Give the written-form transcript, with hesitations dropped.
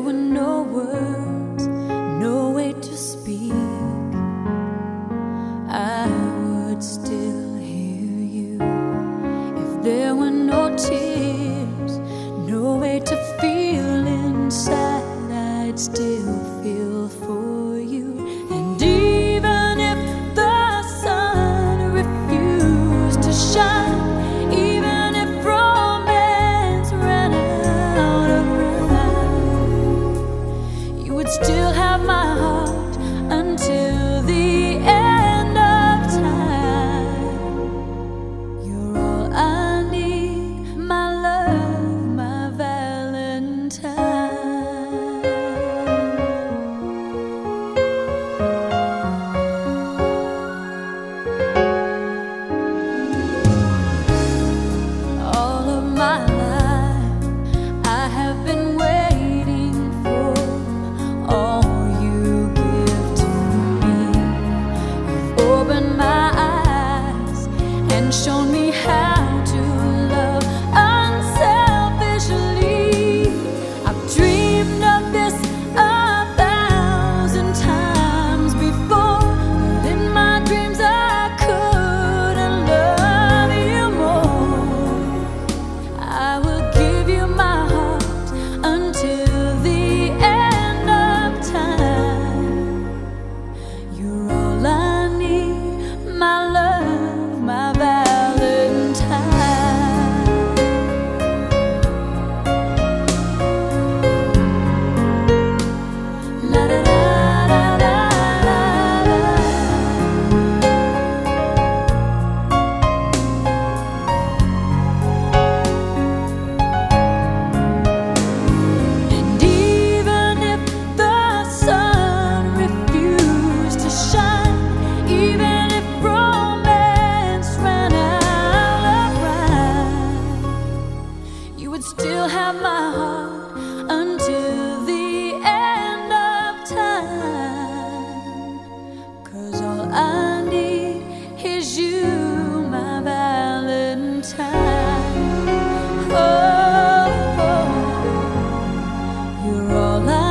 were no words, no way to speak, I would still hear you. If there were no tears, no way to feel inside, I'd still feel for you. And even if the sun refused to shine, even if romance ran out of rhyme, you would still have my heart until the end of time. You're all I need, my love, my Valentine. All of my life I have been waiting for all you give to me. You've opened my eyes and shown me how to love unselfishly. I've dreamed of this 1,000 times before, but in my dreams I couldn't love you more. I will give you my heart until the end of time. You're all I need, my love, my Valentine. La da da da da da. And even if the sun refused to shine, even if romance ran out of rhyme, you would still have my heart until the end of time. 'Cause all I need is you, my Valentine. Oh, you're all I